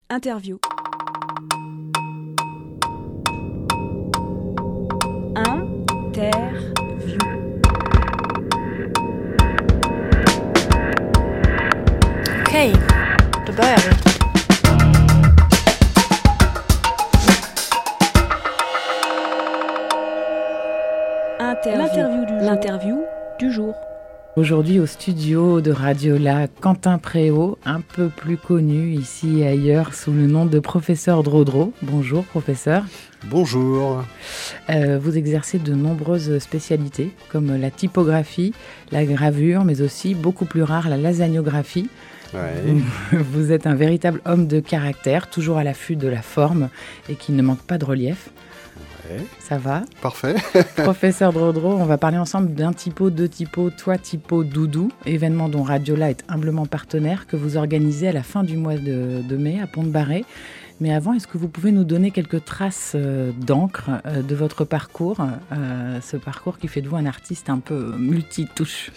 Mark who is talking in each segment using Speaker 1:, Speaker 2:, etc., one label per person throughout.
Speaker 1: Interview. Interview.
Speaker 2: Okej, då börjar vi.
Speaker 1: L'interview du jour.
Speaker 3: Aujourd'hui au studio de Radiola, Quentin Préau, un peu plus connu ici et ailleurs sous le nom de professeur Drodro. Bonjour professeur.
Speaker 4: Bonjour.
Speaker 3: Vous exercez de nombreuses spécialités comme la typographie, la gravure, mais aussi beaucoup plus rare la lasagnographie.
Speaker 4: Ouais.
Speaker 3: Vous êtes un véritable homme de caractère, toujours à l'affût de la forme et qui ne manque pas de relief.
Speaker 4: Ouais.
Speaker 3: Ça va?
Speaker 4: Parfait.
Speaker 3: Professeur Drodro, on va parler ensemble d'un typo, deux typos, toi typo, doudou, événement dont Radiola est humblement partenaire, que vous organisez à la fin du mois de mai à Pont-de-Barret. Mais avant, est-ce que vous pouvez nous donner quelques traces d'encre de votre parcours, ce parcours qui fait de vous un artiste un peu multitouche?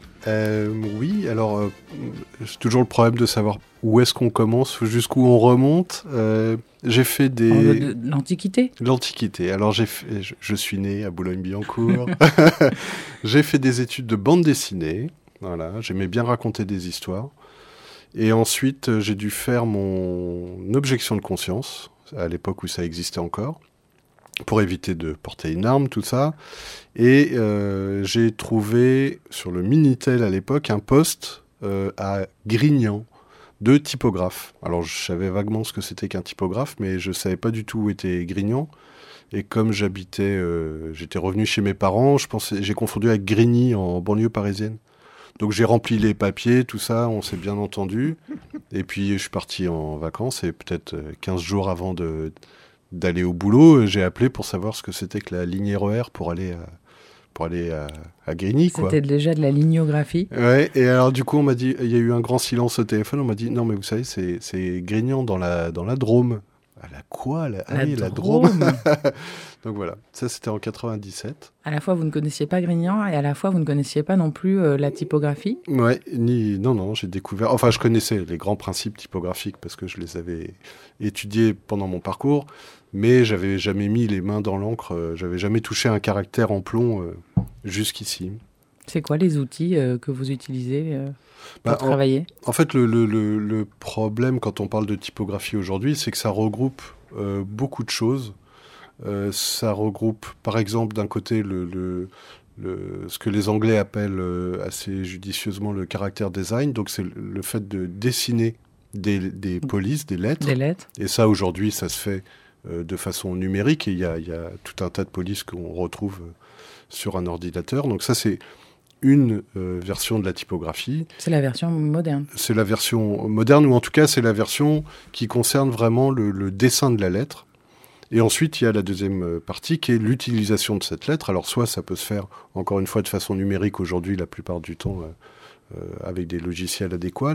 Speaker 4: Oui, alors c'est toujours le problème de savoir où est-ce qu'on commence, jusqu'où on remonte. J'ai fait des...
Speaker 3: L'Antiquité.
Speaker 4: L'Antiquité. Alors je suis né à Boulogne-Billancourt. J'ai fait des études de bande dessinée. Voilà, j'aimais bien raconter des histoires. Et ensuite, j'ai dû faire mon objection de conscience, à l'époque où ça existait encore, pour éviter de porter une arme, tout ça. Et j'ai trouvé sur le Minitel à l'époque un poste à Grignan de typographe. Alors je savais vaguement ce que c'était qu'un typographe, mais je savais pas du tout où était Grignan. Et comme j'étais revenu chez mes parents, j'ai confondu avec Grigny en banlieue parisienne. Donc j'ai rempli les papiers, tout ça, on s'est bien entendu. Et puis je suis parti en vacances et peut-être 15 jours avant d'aller au boulot, j'ai appelé pour savoir ce que c'était que la ligne RER pour aller à Grigny, quoi.
Speaker 3: C'était déjà de la lignographie.
Speaker 4: Ouais, et alors du coup, on m'a dit, il y a eu un grand silence au téléphone, on m'a dit, non mais vous savez, c'est Grignan dans la Drôme. La quoi la Drôme. Donc voilà, ça c'était en 97.
Speaker 3: À la fois, vous ne connaissiez pas Grignan et à la fois, vous ne connaissiez pas non plus la typographie.
Speaker 4: Ouais, non, j'ai découvert... Enfin, je connaissais les grands principes typographiques parce que je les avais étudiés pendant mon parcours, mais j'avais jamais mis les mains dans l'encre, j'avais jamais touché un caractère en plomb jusqu'ici.
Speaker 3: C'est quoi les outils que vous utilisez pour travailler ?
Speaker 4: En fait, le problème quand on parle de typographie aujourd'hui, c'est que ça regroupe beaucoup de choses. Ça regroupe, par exemple, d'un côté, ce que les Anglais appellent assez judicieusement le character design. Donc, c'est le fait de dessiner des polices, des lettres. Et ça, aujourd'hui, ça se fait de façon numérique. Et il y a tout un tas de polices qu'on retrouve sur un ordinateur. Donc, ça, c'est une version de la typographie.
Speaker 3: C'est la version moderne.
Speaker 4: C'est la version moderne, ou en tout cas, c'est la version qui concerne vraiment le dessin de la lettre. Et ensuite, il y a la deuxième partie qui est l'utilisation de cette lettre. Alors, soit ça peut se faire, encore une fois, de façon numérique aujourd'hui, la plupart du temps, avec des logiciels adéquats.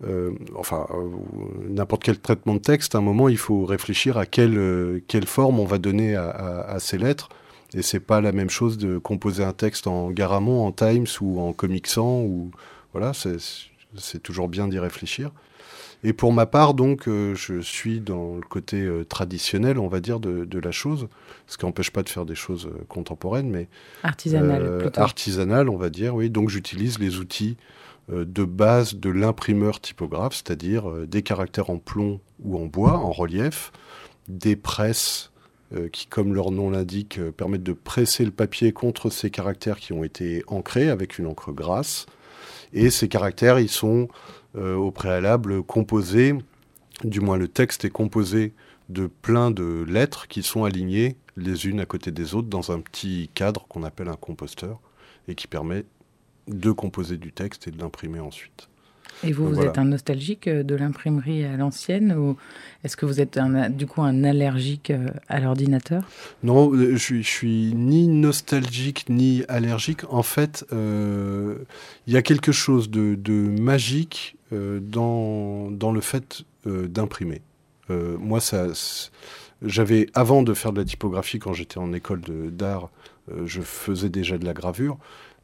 Speaker 4: N'importe quel traitement de texte, à un moment, il faut réfléchir à quelle forme on va donner à ces lettres. Et c'est pas la même chose de composer un texte en Garamond, en Times ou en Comic Sans. Voilà, c'est toujours bien d'y réfléchir. Et pour ma part, donc, je suis dans le côté traditionnel, on va dire, de la chose, ce qui n'empêche pas de faire des choses contemporaines, mais...
Speaker 3: Artisanales, plutôt.
Speaker 4: Artisanales, on va dire, oui. Donc, j'utilise les outils de base de l'imprimeur typographe, c'est-à-dire des caractères en plomb ou en bois, en relief, des presses qui, comme leur nom l'indique, permettent de presser le papier contre ces caractères qui ont été ancrés avec une encre grasse. Et ces caractères, ils sont... au préalable composé, du moins le texte est composé de plein de lettres qui sont alignées les unes à côté des autres dans un petit cadre qu'on appelle un composteur et qui permet de composer du texte et de l'imprimer ensuite.
Speaker 3: Et vous, vous êtes un nostalgique de l'imprimerie à l'ancienne ou est-ce que vous êtes du coup un allergique à l'ordinateur ?
Speaker 4: Non, je suis ni nostalgique ni allergique. En fait, il y a quelque chose de magique dans le fait d'imprimer. Moi, j'avais, avant de faire de la typographie, quand j'étais en école d'art, je faisais déjà de la gravure.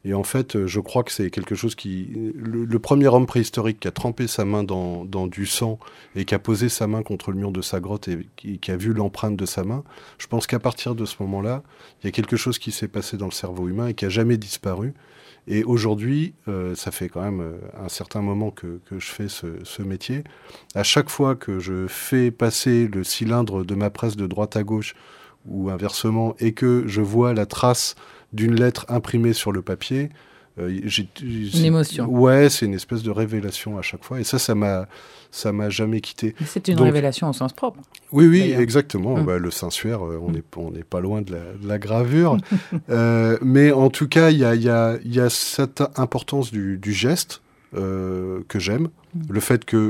Speaker 4: Et en fait, je crois que c'est quelque chose qui... Le premier homme préhistorique qui a trempé sa main dans du sang et qui a posé sa main contre le mur de sa grotte et qui a vu l'empreinte de sa main, je pense qu'à partir de ce moment-là, il y a quelque chose qui s'est passé dans le cerveau humain et qui n'a jamais disparu. Et aujourd'hui, ça fait quand même un certain moment que je fais ce métier. À chaque fois que je fais passer le cylindre de ma presse de droite à gauche ou inversement et que je vois la trace d'une lettre imprimée sur le papier,
Speaker 3: une émotion.
Speaker 4: Ouais, c'est une espèce de révélation à chaque fois. Et ça m'a jamais quitté.
Speaker 3: C'est une révélation au sens propre.
Speaker 4: Oui, d'ailleurs. Exactement. Le Saint-Suaire, on n'est pas loin de la gravure. Mais en tout cas, il y a cette importance du geste que j'aime. Le fait que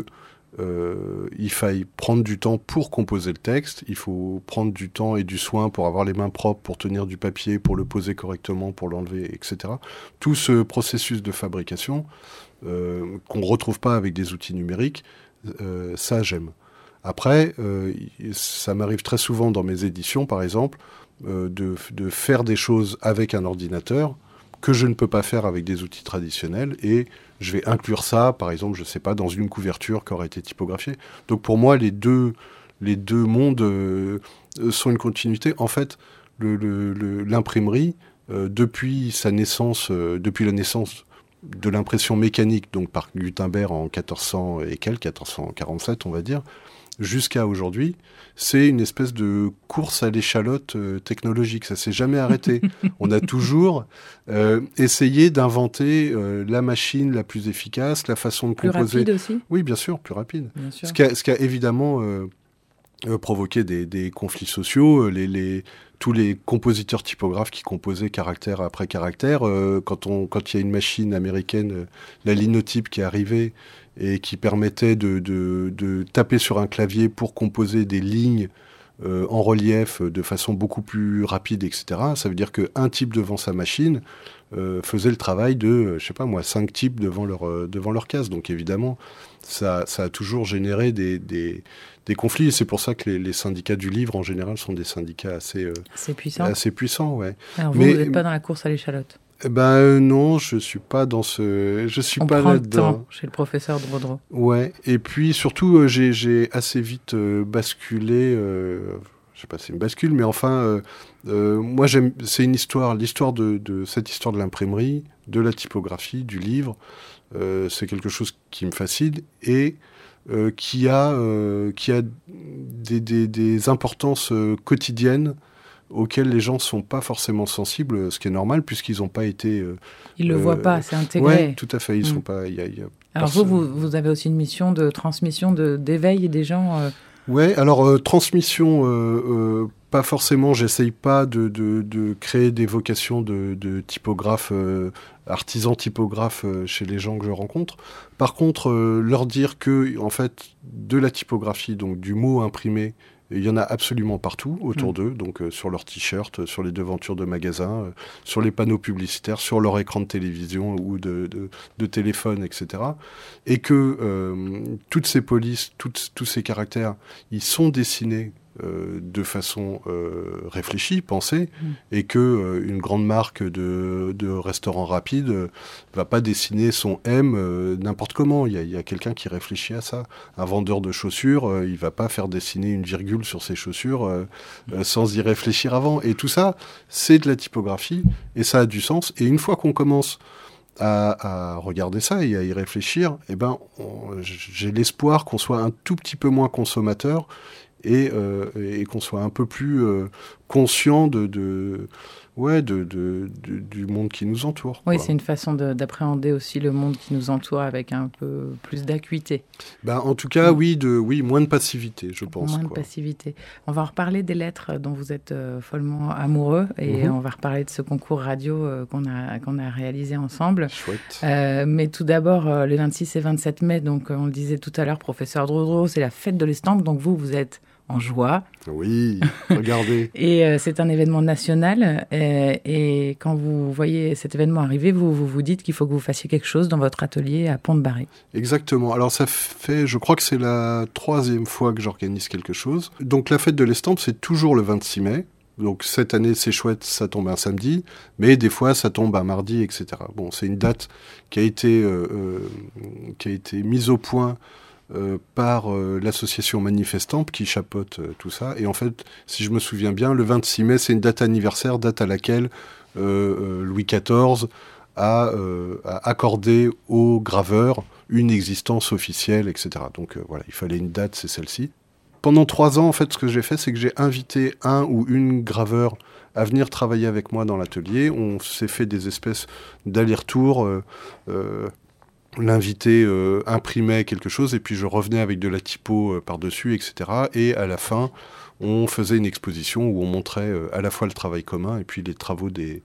Speaker 4: il faille prendre du temps pour composer le texte, il faut prendre du temps et du soin pour avoir les mains propres, pour tenir du papier, pour le poser correctement, pour l'enlever, etc. Tout ce processus de fabrication qu'on ne retrouve pas avec des outils numériques, ça j'aime. Après, ça m'arrive très souvent dans mes éditions, par exemple, de faire des choses avec un ordinateur que je ne peux pas faire avec des outils traditionnels, et je vais inclure ça, par exemple, je ne sais pas, dans une couverture qui aurait été typographiée. Donc pour moi, les deux mondes sont une continuité. En fait, l'imprimerie, depuis sa naissance, depuis la naissance de l'impression mécanique, donc par Gutenberg en 1400 et quelques, 1447 on va dire, jusqu'à aujourd'hui, c'est une espèce de course à l'échalote technologique. Ça s'est jamais arrêté. On a toujours essayé d'inventer la machine la plus efficace, la façon de composer.
Speaker 3: Plus rapide aussi ?
Speaker 4: Oui, bien sûr, plus rapide.
Speaker 3: Bien sûr.
Speaker 4: Ce qui a évidemment provoqué des conflits sociaux. Tous les compositeurs typographes qui composaient caractère après caractère, quand il y a une machine américaine, la linotype qui est arrivée, et qui permettait de taper sur un clavier pour composer des lignes en relief de façon beaucoup plus rapide, etc. Ça veut dire qu'un type devant sa machine faisait le travail de, 5 types devant leur case. Donc évidemment, ça a toujours généré des conflits. Et c'est pour ça que les syndicats du livre, en général, sont des syndicats assez puissants. Ouais.
Speaker 3: Alors vous n'êtes pas dans la course à l'échalote ?
Speaker 4: Non, je suis pas dans je suis pas là-dedans. On prend le temps
Speaker 3: chez le professeur Drodro.
Speaker 4: Ouais, et puis surtout, j'ai assez vite basculé, je sais pas si c'est une bascule, mais enfin, moi c'est l'histoire de cette histoire de l'imprimerie, de la typographie, du livre, c'est quelque chose qui me fascine et qui a des importances quotidiennes auxquels les gens ne sont pas forcément sensibles, ce qui est normal, puisqu'ils n'ont pas été...
Speaker 3: ils ne le voient pas, c'est intégré.
Speaker 4: Oui, tout à fait, ils sont pas...
Speaker 3: Alors vous avez aussi une mission de transmission, d'éveil des gens
Speaker 4: Oui, alors transmission, pas forcément, j'essaye pas de créer des vocations de typographe, artisan typographe chez les gens que je rencontre. Par contre, leur dire que, en fait, de la typographie, donc du mot imprimé, il y en a absolument partout autour d'eux, donc sur leurs t-shirts, sur les devantures de magasins, sur les panneaux publicitaires, sur leur écran de télévision ou de téléphone, etc. Et que toutes ces polices, tous ces caractères, ils sont dessinés de façon réfléchie, pensée, et que une grande marque de restaurant rapide va pas dessiner son M n'importe comment. Il y a quelqu'un qui réfléchit à ça. Un vendeur de chaussures, il va pas faire dessiner une virgule sur ses chaussures sans y réfléchir avant. Et tout ça, c'est de la typographie, et ça a du sens. Et une fois qu'on commence à regarder ça et à y réfléchir, j'ai l'espoir qu'on soit un tout petit peu moins consommateur et qu'on soit un peu plus conscient du monde qui nous entoure.
Speaker 3: Oui, c'est une façon d'appréhender aussi le monde qui nous entoure avec un peu plus d'acuité.
Speaker 4: En tout cas, oui, moins de passivité, je pense.
Speaker 3: Moins de passivité. On va reparler des lettres dont vous êtes follement amoureux et on va reparler de ce concours radio qu'on a réalisé ensemble.
Speaker 4: Chouette.
Speaker 3: Mais tout d'abord, les 26 et 27 mai, donc on le disait tout à l'heure, professeur Drodro, c'est la fête de l'estampe, donc vous êtes en joie.
Speaker 4: Oui, regardez.
Speaker 3: Et c'est un événement national. Et quand vous voyez cet événement arriver, vous dites qu'il faut que vous fassiez quelque chose dans votre atelier à Pont-de-Barré.
Speaker 4: Exactement. Alors ça fait, je crois que c'est la 3e fois que j'organise quelque chose. Donc la fête de l'estampe, c'est toujours le 26 mai. Donc cette année, c'est chouette, ça tombe un samedi, mais des fois, ça tombe un mardi, etc. Bon, c'est une date qui a été mise au point par l'association Manifestamp qui chapeaute tout ça. Et en fait, si je me souviens bien, le 26 mai, c'est une date anniversaire, date à laquelle Louis XIV a accordé aux graveurs une existence officielle, etc. Donc voilà, il fallait une date, c'est celle-ci. Pendant 3 ans, en fait, ce que j'ai fait, c'est que j'ai invité un ou une graveur à venir travailler avec moi dans l'atelier. On s'est fait des espèces d'allers-retours. L'invité imprimait quelque chose et puis je revenais avec de la typo par-dessus, etc. Et à la fin, on faisait une exposition où on montrait à la fois le travail commun et puis les travaux de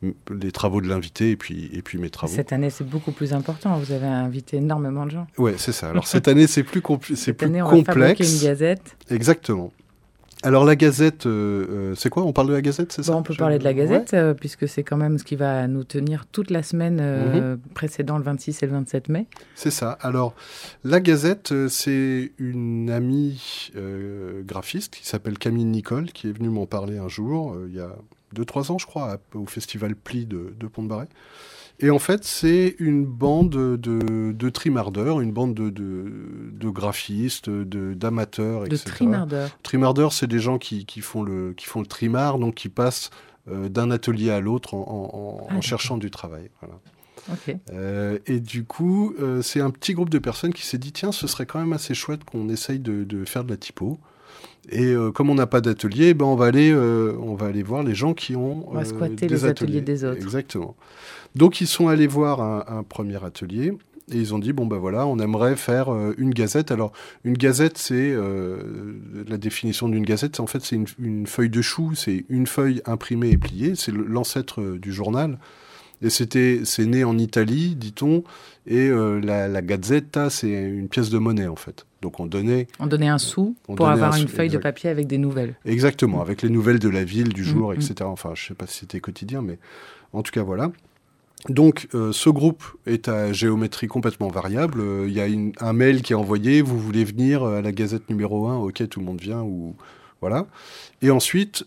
Speaker 4: l'invité et puis mes travaux.
Speaker 3: Cette année, c'est beaucoup plus important. Vous avez invité énormément de gens.
Speaker 4: Ouais, c'est ça. Alors cette année, c'est plus complexe.
Speaker 3: Cette année, on va fabriquer une gazette.
Speaker 4: Exactement. Alors la gazette, c'est quoi? On parle de la gazette, c'est ça?
Speaker 3: On peut parler de la gazette, puisque c'est quand même ce qui va nous tenir toute la semaine précédant le 26 et le 27 mai.
Speaker 4: C'est ça. Alors la gazette, c'est une amie graphiste qui s'appelle Camille Nicole, qui est venue m'en parler un jour, il y a 2-3 ans, je crois, au Festival Pli de Pont-de-Barret. Et en fait, c'est une bande de trimardeurs, une bande de graphistes, d'amateurs, etc.
Speaker 3: De trimardeurs.
Speaker 4: Trimardeurs, c'est des gens qui font le trimard, donc qui passent d'un atelier à l'autre en cherchant du travail. Voilà.
Speaker 3: Okay.
Speaker 4: Et du coup, c'est un petit groupe de personnes qui s'est dit, tiens, ce serait quand même assez chouette qu'on essaye de faire de la typo. Et comme on n'a pas d'atelier, on va aller voir les gens qui ont
Speaker 3: on va squatter
Speaker 4: des
Speaker 3: les ateliers des autres.
Speaker 4: Exactement. Donc ils sont allés voir un premier atelier et ils ont dit voilà, on aimerait faire une gazette. Alors une gazette, c'est la définition d'une gazette, en fait c'est une feuille de chou, c'est une feuille imprimée et pliée, c'est l'ancêtre du journal. Et c'est né en Italie, dit-on, et la gazzetta, c'est une pièce de monnaie, en fait. Donc on donnait un sou
Speaker 3: pour avoir une feuille de papier avec des nouvelles.
Speaker 4: Exactement, avec les nouvelles de la ville, du jour, etc. Enfin, je ne sais pas si c'était quotidien, mais en tout cas, voilà. Donc, ce groupe est à géométrie complètement variable. Il y a un mail qui est envoyé, vous voulez venir à la gazette numéro 1, ok, tout le monde vient, ou... Voilà. Et ensuite,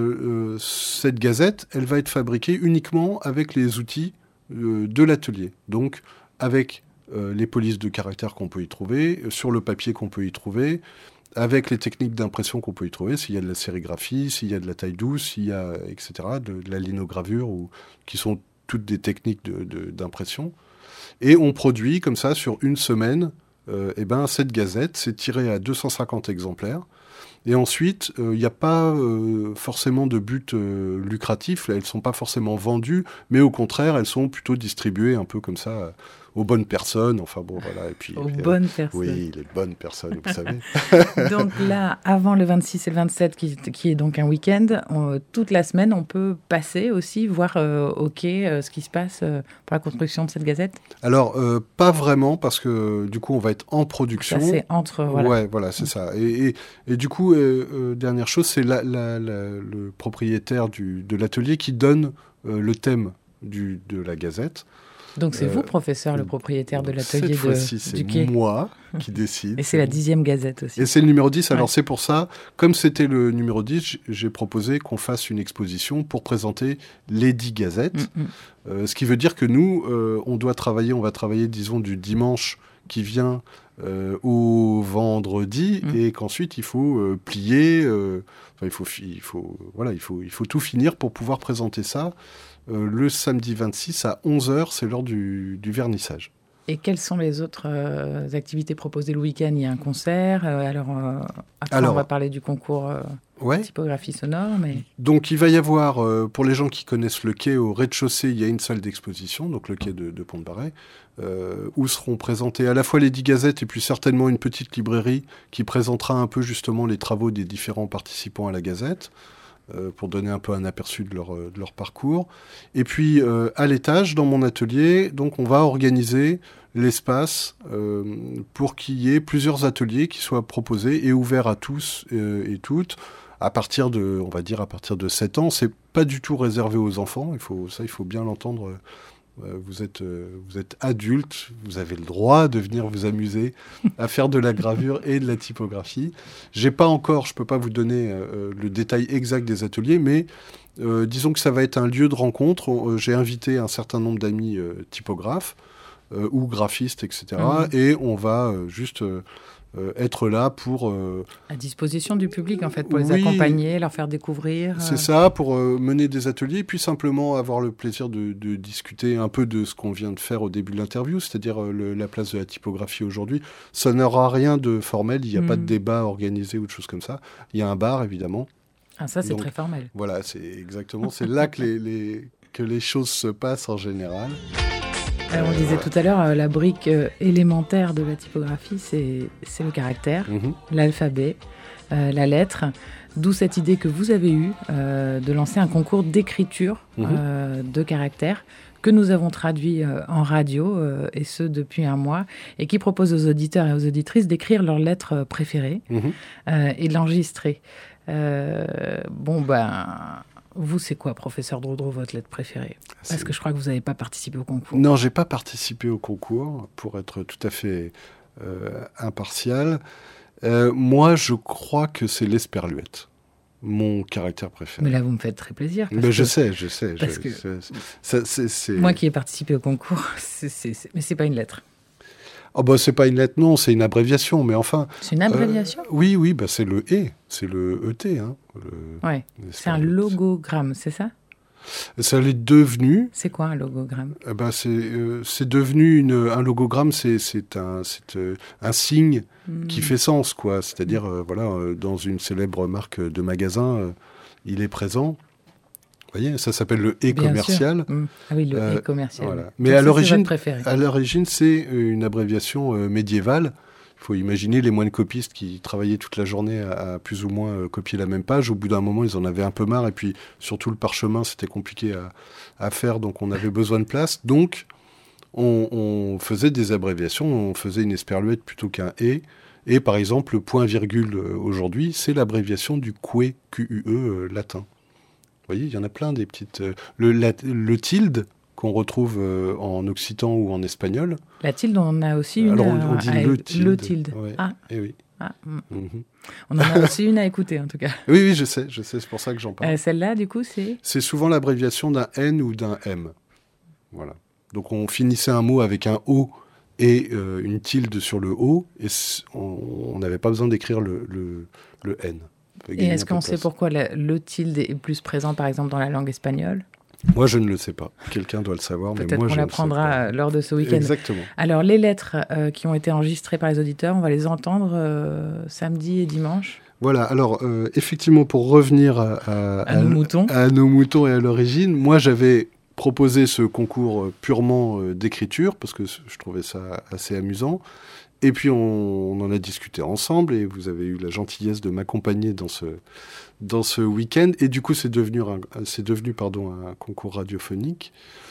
Speaker 4: cette gazette, elle va être fabriquée uniquement avec les outils de l'atelier. Donc, avec les polices de caractère qu'on peut y trouver, sur le papier qu'on peut y trouver, avec les techniques d'impression qu'on peut y trouver, s'il y a de la sérigraphie, s'il y a de la taille douce, s'il y a, etc., de la linogravure, qui sont toutes des techniques d'impression. Et on produit comme ça, sur une semaine, cette gazette, c'est tiré à 250 exemplaires. Et ensuite, il n'y a pas forcément de but lucratif. Elles ne sont pas forcément vendues, mais au contraire, elles sont plutôt distribuées un peu comme ça aux bonnes personnes. Enfin bon, voilà. Et puis,
Speaker 3: bonnes personnes.
Speaker 4: Oui, les bonnes personnes, vous savez.
Speaker 3: Donc là, avant le 26 et le 27, qui est donc un week-end, toute la semaine, on peut passer aussi, voir ce qui se passe pour la construction de cette gazette?
Speaker 4: Alors, pas vraiment, parce que du coup, on va être en production.
Speaker 3: Ça, c'est entre... Voilà.
Speaker 4: Ouais, voilà, c'est ça. Et du coup, dernière chose, c'est le propriétaire de l'atelier qui donne le thème de la gazette.
Speaker 3: Donc c'est vous, professeur, le propriétaire de l'atelier
Speaker 4: cette fois-ci, c'est moi qui décide.
Speaker 3: Et c'est la 10e gazette aussi.
Speaker 4: Et c'est le numéro 10. Alors c'est pour ça, comme c'était le numéro 10, j'ai proposé qu'on fasse une exposition pour présenter les 10 gazettes. Ce qui veut dire que nous, on va travailler, disons, du dimanche qui vient au vendredi, et qu'ensuite il faut plier, il faut tout finir pour pouvoir présenter ça. Le samedi 26 à 11h, c'est l'heure du vernissage.
Speaker 3: Et quelles sont les autres activités proposées le week-end? Il y a un concert, après on va parler du concours typographie sonore. Mais... Donc
Speaker 4: il va y avoir, pour les gens qui connaissent le quai, au rez-de-chaussée, il y a une salle d'exposition, donc le quai de Pont-de-Barret, où seront présentées à la fois les 10 gazettes et puis certainement une petite librairie qui présentera un peu justement les travaux des différents participants à la gazette. Pour donner un peu un aperçu de leur parcours. Et puis, à l'étage, dans mon atelier, donc on va organiser l'espace pour qu'il y ait plusieurs ateliers qui soient proposés et ouverts à tous et toutes, à partir de 7 ans. C'est pas du tout réservé aux enfants, il faut bien l'entendre Vous êtes adulte, vous avez le droit de venir vous amuser à faire de la gravure et de la typographie. Je peux pas vous donner le détail exact des ateliers, mais disons que ça va être un lieu de rencontre. J'ai invité un certain nombre d'amis typographes ou graphistes, etc. Et on va juste être là pour...
Speaker 3: à disposition du public, en fait, pour les accompagner, leur faire découvrir.
Speaker 4: C'est ça, pour mener des ateliers, et puis simplement avoir le plaisir de discuter un peu de ce qu'on vient de faire au début de l'interview, c'est-à-dire la place de la typographie aujourd'hui. Ça n'aura rien de formel, il n'y a pas de débat organisé ou de choses comme ça. Il y a un bar, évidemment.
Speaker 3: Ah, ça, c'est très formel.
Speaker 4: Voilà, c'est là que les choses se passent en général.
Speaker 3: Alors, on disait tout à l'heure, la brique élémentaire de la typographie, c'est le caractère, l'alphabet, la lettre. D'où cette idée que vous avez eue de lancer un concours d'écriture de caractères que nous avons traduit en radio, et ce depuis un mois, et qui propose aux auditeurs et aux auditrices d'écrire leurs lettres préférées et de l'enregistrer. Vous, c'est quoi, professeur Drodro, votre lettre préférée? Parce que je crois que vous n'avez pas participé au concours.
Speaker 4: Non, j'ai pas participé au concours, pour être tout à fait impartial. Moi, je crois que c'est l'esperluette, mon caractère préféré.
Speaker 3: Mais là, vous me faites très plaisir.
Speaker 4: Je sais.
Speaker 3: Parce que moi qui ai participé au concours, mais c'est pas une lettre.
Speaker 4: Oh c'est pas une lettre, non, c'est une abréviation, mais enfin...
Speaker 3: C'est une abréviation?
Speaker 4: Oui, c'est le E, c'est le ET.
Speaker 3: Ouais, c'est un logogramme, c'est ça?
Speaker 4: Ça l'est devenu.
Speaker 3: C'est quoi un logogramme?
Speaker 4: C'est devenu un logogramme, c'est un signe qui fait sens, quoi. C'est-à-dire, dans une célèbre marque de magasin, il est présent. Vous voyez, ça s'appelle le e-commercial.
Speaker 3: Ah oui, le e-commercial.
Speaker 4: Voilà. Mais à l'origine, c'est une abréviation médiévale. Il faut imaginer les moines copistes qui travaillaient toute la journée à plus ou moins copier la même page. Au bout d'un moment, ils en avaient un peu marre. Et puis, surtout, le parchemin, c'était compliqué à faire. Donc, on avait besoin de place. Donc, on faisait des abréviations. On faisait une esperluette plutôt qu'un « et ». Et par exemple, le point-virgule aujourd'hui, c'est l'abréviation du QUE, Q-U-E latin. Vous voyez, il y en a plein des petites... Le tilde, qu'on retrouve en occitan ou en espagnol.
Speaker 3: La tilde, on a aussi une...
Speaker 4: Alors, on dit le tilde.
Speaker 3: Le tilde.
Speaker 4: Ouais.
Speaker 3: Ah.
Speaker 4: Et oui.
Speaker 3: Ah. On en a aussi une à écouter, en tout cas.
Speaker 4: Oui, je sais, c'est pour ça que j'en parle.
Speaker 3: Celle-là, du coup, c'est... C'est
Speaker 4: souvent l'abréviation d'un N ou d'un M. Voilà. Donc, on finissait un mot avec un O et une tilde sur le O, et on n'avait pas besoin d'écrire le N.
Speaker 3: Et est-ce qu'on sait pourquoi le tilde est plus présent, par exemple, dans la langue espagnole?
Speaker 4: Moi, je ne le sais pas. Quelqu'un doit le savoir, mais moi, je ne le sais pas.
Speaker 3: Peut-être qu'on l'apprendra lors de ce week-end.
Speaker 4: Exactement.
Speaker 3: Alors, les lettres qui ont été enregistrées par les auditeurs, on va les entendre samedi et dimanche.
Speaker 4: Voilà. Alors, effectivement, pour revenir à nos moutons et à l'origine, moi, j'avais proposé ce concours purement d'écriture, parce que je trouvais ça assez amusant. Et puis, on en a discuté ensemble, et vous avez eu la gentillesse de m'accompagner dans ce week-end. Et du coup, c'est devenu un concours radiophonique.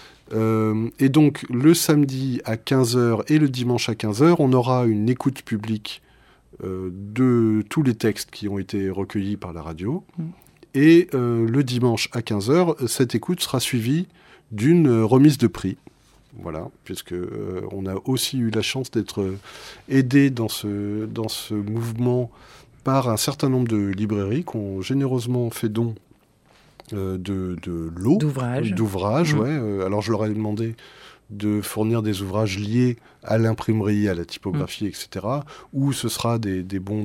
Speaker 4: Et donc, le samedi à 15h et le dimanche à 15h, on aura une écoute publique de tous les textes qui ont été recueillis par la radio. Et le dimanche à 15h, cette écoute sera suivie d'une remise de prix. Voilà, puisque on a aussi eu la chance d'être aidé dans ce mouvement par un certain nombre de librairies qui ont généreusement fait don de lots, d'ouvrages. Alors je leur ai demandé de fournir des ouvrages liés à l'imprimerie, à la typographie, etc. Ou ce sera des bons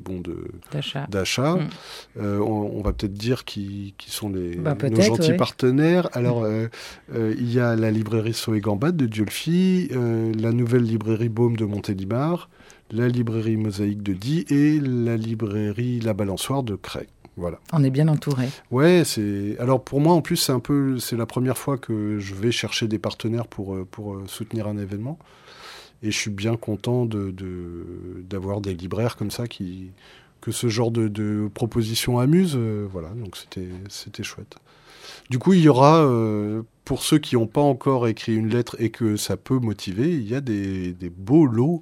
Speaker 4: d'achat. On va peut-être dire qui sont nos gentils partenaires. Alors, il y a la librairie Soé Gambad de Diolfi, la nouvelle librairie Baume de Montélimar, la librairie Mosaïque de Die et la librairie La Balançoire de Cray. Voilà.
Speaker 3: On est bien entouré.
Speaker 4: Ouais, alors pour moi en plus c'est la première fois que je vais chercher des partenaires pour soutenir un événement, et je suis bien content d'avoir des libraires comme ça que ce genre de propositions amuse. Voilà, donc c'était chouette. Du coup, il y aura pour ceux qui n'ont pas encore écrit une lettre et que ça peut motiver, il y a des beaux lots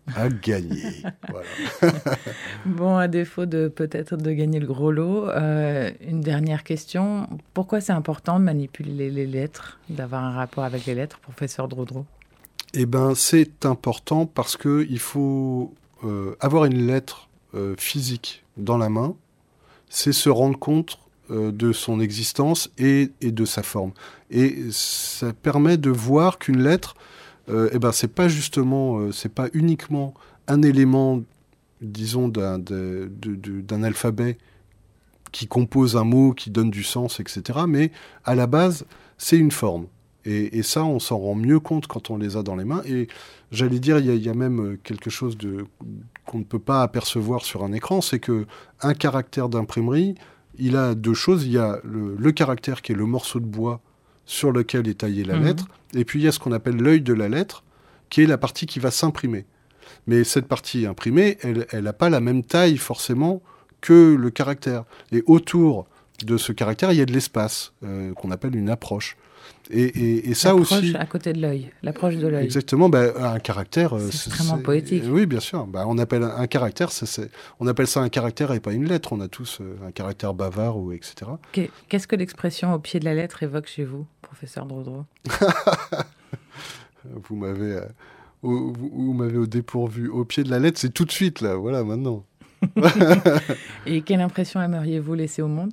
Speaker 4: à gagner. Voilà.
Speaker 3: Bon, à défaut de peut-être de gagner le gros lot, une dernière question. Pourquoi c'est important de manipuler les lettres, d'avoir un rapport avec les lettres, professeur Drodro?
Speaker 4: Eh bien, c'est important parce qu'il faut avoir une lettre physique dans la main, c'est se rendre compte de son existence et de sa forme. Et ça permet de voir qu'une lettre, c'est pas justement, c'est pas uniquement un élément, disons, d'un alphabet qui compose un mot, qui donne du sens, etc. Mais à la base, c'est une forme. Et ça, on s'en rend mieux compte quand on les a dans les mains. Et j'allais dire, il y a même quelque chose qu'on ne peut pas apercevoir sur un écran, c'est qu'un caractère d'imprimerie, il a deux choses. Il y a le caractère qui est le morceau de bois sur lequel est taillée la lettre, et puis il y a ce qu'on appelle l'œil de la lettre, qui est la partie qui va s'imprimer. Mais cette partie imprimée, elle n'a pas la même taille forcément que le caractère. Et autour de ce caractère, il y a de l'espace, qu'on appelle une approche. Et ça aussi...
Speaker 3: à côté de l'œil, l'approche de l'œil.
Speaker 4: Exactement, un caractère...
Speaker 3: c'est extrêmement poétique.
Speaker 4: Oui, bien sûr. On appelle un caractère, on appelle ça un caractère et pas une lettre. On a tous un caractère bavard, ou etc.
Speaker 3: Qu'est-ce que l'expression « au pied de la lettre » évoque chez vous, professeur Drodro?
Speaker 4: Vous m'avez au dépourvu. Au pied de la lettre, c'est tout de suite, là. Voilà, maintenant.
Speaker 3: Et quelle impression aimeriez-vous laisser au monde?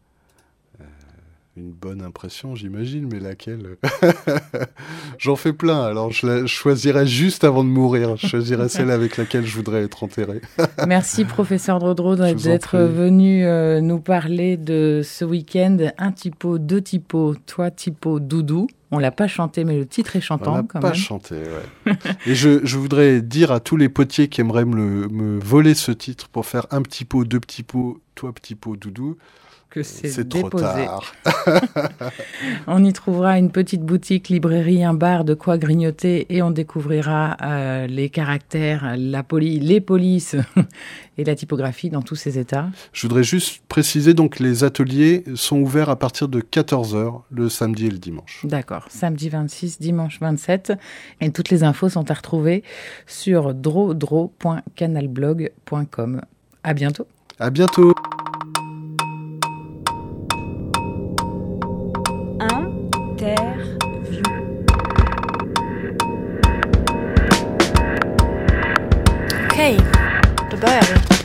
Speaker 4: Une bonne impression, j'imagine, mais laquelle? J'en fais plein, alors je choisirais juste avant de mourir. Je choisirais celle avec laquelle je voudrais être enterré.
Speaker 3: Merci, professeur Drodro, d'être venu nous parler de ce week-end. Un typo, deux typos, toi typo, doudou. On l'a pas chanté, mais le titre est chantant quand même.
Speaker 4: On l'a pas chanté, ouais. Et je voudrais dire à tous les potiers qui aimeraient me voler ce titre pour faire un petit pot, deux petits pots, toi petit pot, doudou,
Speaker 3: que c'est
Speaker 4: trop tard.
Speaker 3: On y trouvera une petite boutique, librairie, un bar, de quoi grignoter, et on découvrira les caractères, les polices et la typographie dans tous ces états. Je
Speaker 4: voudrais juste préciser, donc les ateliers sont ouverts à partir de 14h le samedi et le dimanche.
Speaker 3: D'accord, samedi 26, dimanche 27. Et toutes les infos sont à retrouver sur drodro.canalblog.com. À bientôt.
Speaker 4: À bientôt.
Speaker 1: Interview.
Speaker 2: Okej, då börjar vi.